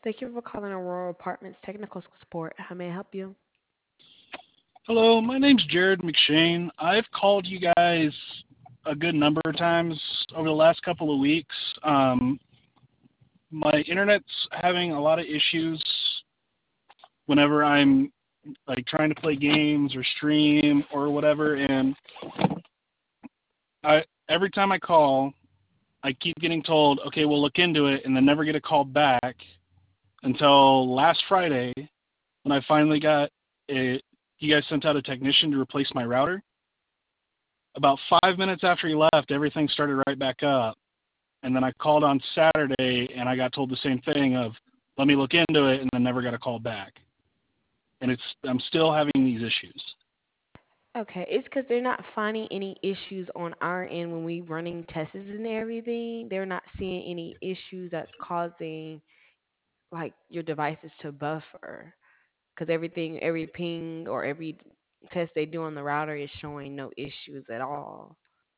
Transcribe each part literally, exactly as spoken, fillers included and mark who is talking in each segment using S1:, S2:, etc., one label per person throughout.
S1: Thank you for calling Aurora Apartments Technical Support. How may I help you?
S2: Hello, my name's Jared McShane. I've called you guys a good number of times over the last couple of weeks. Um, my internet's having a lot of issues whenever I'm like trying to play games or stream or whatever, and I every time I call, I keep getting told, okay, we'll look into it, and then never get a call back until last Friday when I finally got it. You guys sent out a technician to replace my router. About five minutes after he left, everything started right back up. And then I called on Saturday, and I got told the same thing of, let me look into it, and then never got a call back. And it's I'm still having these issues.
S1: Okay, it's because they're not finding any issues on our end when we running tests and everything. They're not seeing any issues that's causing like your devices to buffer. Because everything, every ping or every test they do on the router is showing no issues at all.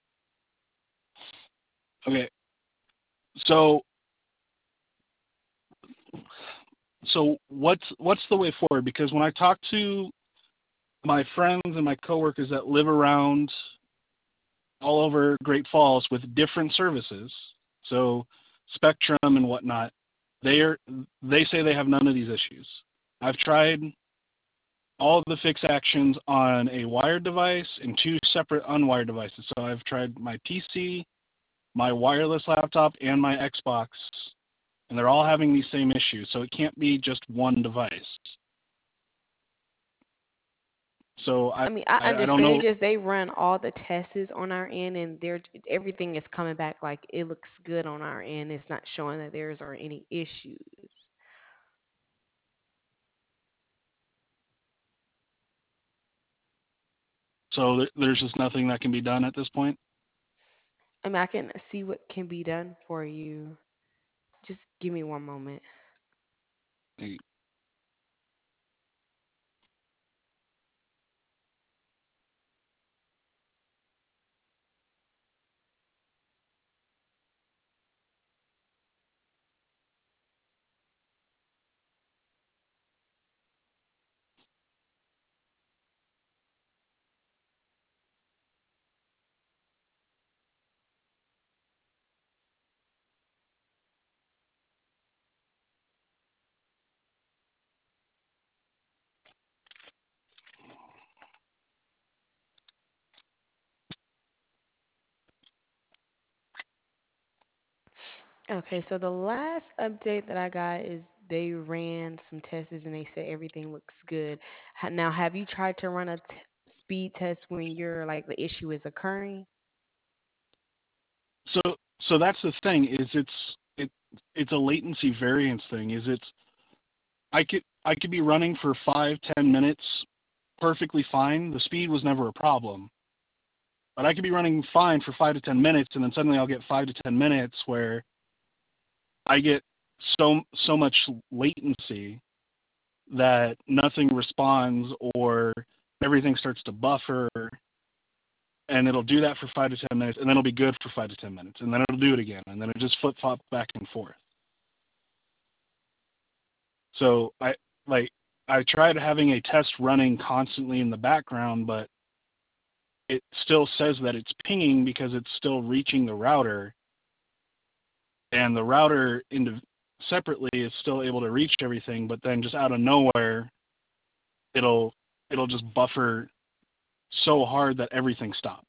S2: Okay, so so what's what's the way forward? Because when I talk to my friends and my coworkers that live around all over Great Falls with different services, so Spectrum and whatnot, they are they say they have none of these issues. I've tried all of the fix actions on a wired device and two separate unwired devices. So I've tried my P C, my wireless laptop, and my Xbox, and they're all having these same issues. So it can't be just one device. So I
S1: I mean, I
S2: I, I don't
S1: understand.
S2: know.
S1: It's just they run all the tests on our end, and they're everything is coming back like it looks good on our end. It's not showing that there's are any issues.
S2: So th- there's just nothing that can be done at this point.
S1: I mean, I can see what can be done for you. Just give me one moment. Okay, so the last update that I got is they ran some tests and they said everything looks good. Ha- Now, have you tried to run a t- speed test when you're like the issue is occurring?
S2: So so that's the thing is it's it it's a latency variance thing. Is it's I could I could be running for five ten minutes perfectly fine. The speed was never a problem. But I could be running fine for five to ten minutes, and then suddenly I'll get five to ten minutes where I get so so much latency that nothing responds, or everything starts to buffer, and it'll do that for five to ten minutes, and then it'll be good for five to ten minutes, and then it'll do it again, and then it just flip flop back and forth. So I like I tried having a test running constantly in the background, but it still says that it's pinging because it's still reaching the router, and the router indiv- separately is still able to reach everything, but then just out of nowhere, it'll it'll just buffer so hard that everything stops.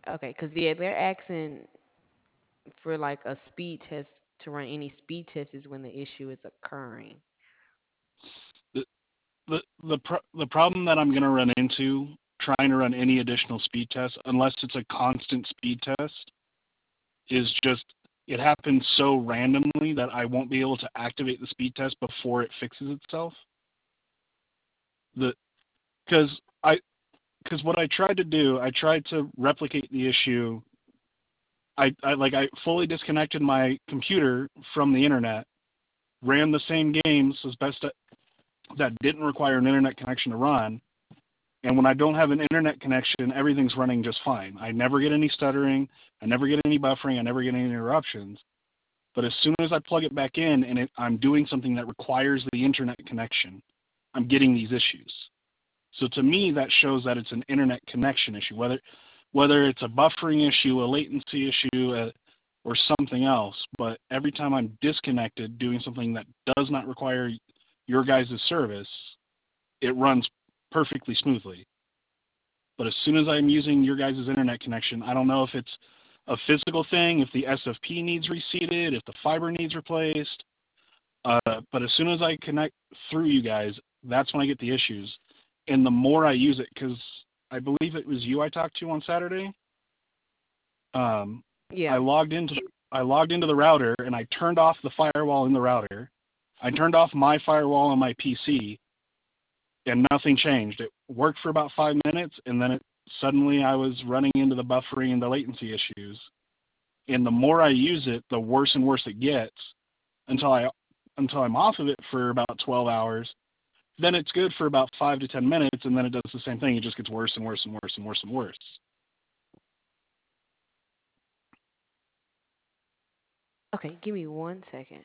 S1: Okay, because yeah, they're asking for like a speed test to run any speed test is when the issue is occurring.
S2: The the the, pro- the problem that I'm going to run into trying to run any additional speed tests, unless it's a constant speed test, is just it happens so randomly that I won't be able to activate the speed test before it fixes itself. The because I because what I tried to do, I tried to replicate the issue. I, I like I fully disconnected my computer from the internet, ran the same games as best I, that didn't require an internet connection to run. And when I don't have an internet connection, everything's running just fine. I never get any stuttering. I never get any buffering. I never get any interruptions. But as soon as I plug it back in and it, I'm doing something that requires the internet connection, I'm getting these issues. So to me, that shows that it's an internet connection issue, whether whether it's a buffering issue, a latency issue, uh or something else. But every time I'm disconnected doing something that does not require your guys' service, it runs perfectly smoothly. But as soon as I'm using your guys' internet connection, I don't know if it's a physical thing, if the S F P needs reseated, if the fiber needs replaced. Uh, but as soon as I connect through you guys, that's when I get the issues. And the more I use it, because I believe it was you I talked to on Saturday, um, I
S1: Yeah.
S2: logged into I logged into the router and I turned off the firewall in the router. I turned off my firewall on my P C, and nothing changed. It worked for about five minutes, and then it, suddenly I was running into the buffering and the latency issues. And the more I use it, the worse and worse it gets until I until I'm off of it for about twelve hours. Then it's good for about five to ten minutes, and then it does the same thing. It just gets worse and worse and worse and worse and worse.
S1: Okay, give me one second.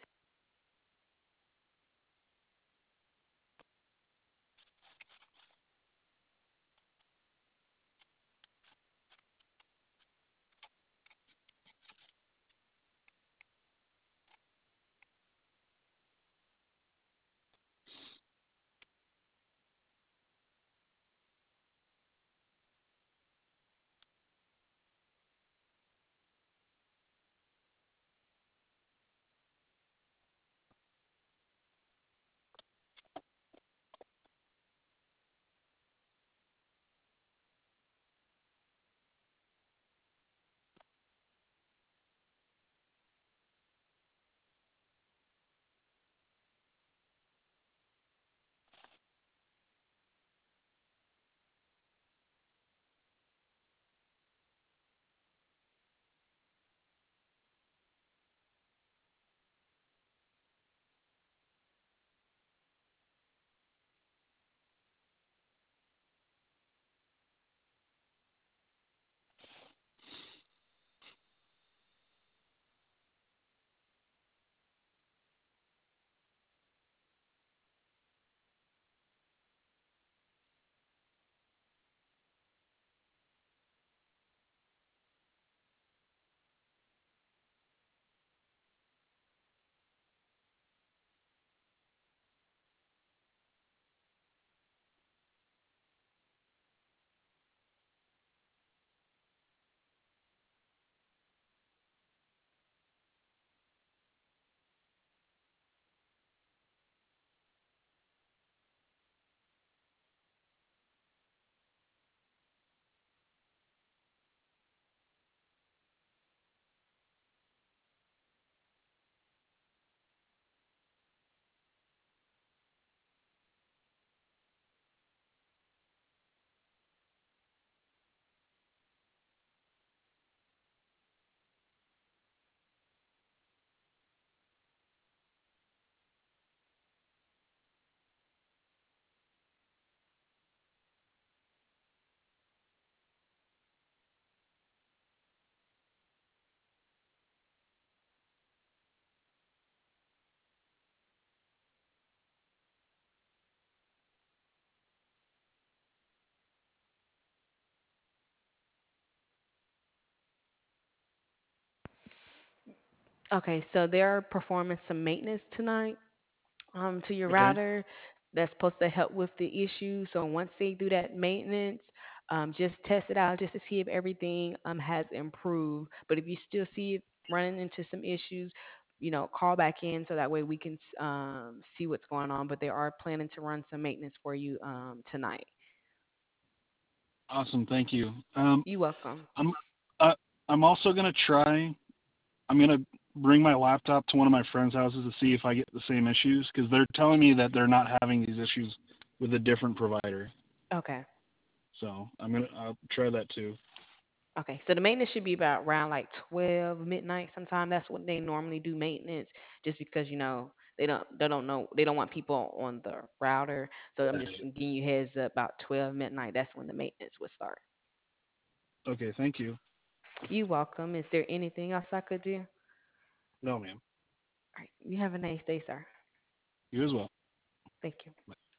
S1: Okay, so they're performing some maintenance tonight um to your
S2: Okay.
S1: router that's supposed to help with the issue. So once they do that maintenance, Um, just test it out just to see if everything um has improved. But if you still see it running into some issues, you know, call back in so that way we can s- um see what's going on. But they are planning to run some maintenance for you um tonight.
S2: Awesome, thank you. Um,
S1: You welcome.
S2: I'm uh, I'm also gonna try. I'm gonna bring my laptop to one of my friends' houses to see if I get the same issues because they're telling me that they're not having these issues with a different provider.
S1: Okay.
S2: So I'm gonna I'll try that too.
S1: Okay, so the maintenance should be about around like twelve midnight sometime. That's when they normally do maintenance, just because you know they don't they don't know they don't want people on the router. So I'm just giving you heads up about twelve midnight. That's when the maintenance would start.
S2: Okay, thank you.
S1: You welcome. Is there anything else I could do? All
S2: No, ma'am.
S1: right, you have a nice day, sir.
S2: You as well.
S1: Thank you.